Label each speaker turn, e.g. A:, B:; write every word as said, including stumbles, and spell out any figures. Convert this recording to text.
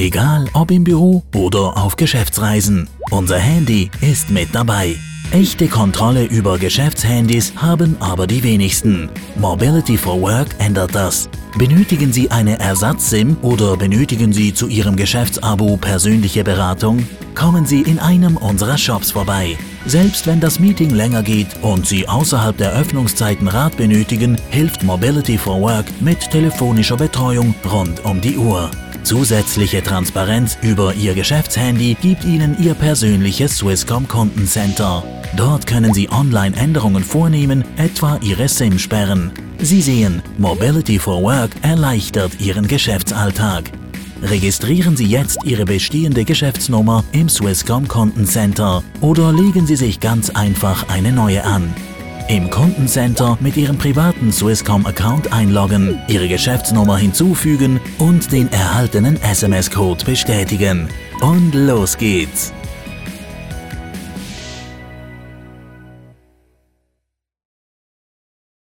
A: Egal ob im Büro oder auf Geschäftsreisen. Unser Handy ist mit dabei. Echte Kontrolle über Geschäftshandys haben aber die wenigsten. Mobility for Work ändert das. Benötigen Sie eine Ersatz-SIM oder benötigen Sie zu Ihrem Geschäftsabo persönliche Beratung? Kommen Sie in einem unserer Shops vorbei. Selbst wenn das Meeting länger geht und Sie außerhalb der Öffnungszeiten Rat benötigen, hilft Mobility for Work mit telefonischer Betreuung rund um die Uhr. Zusätzliche Transparenz über Ihr Geschäftshandy gibt Ihnen Ihr persönliches Swisscom Kundencenter. Dort können Sie online Änderungen vornehmen, etwa Ihre SIM sperren. Sie sehen, Mobility for Work erleichtert Ihren Geschäftsalltag. Registrieren Sie jetzt Ihre bestehende Geschäftsnummer im Swisscom Kundencenter oder legen Sie sich ganz einfach eine neue an. Im Kundencenter mit Ihrem privaten Swisscom-Account einloggen, Ihre Geschäftsnummer hinzufügen und den erhaltenen S M S-Code bestätigen. Und los geht's!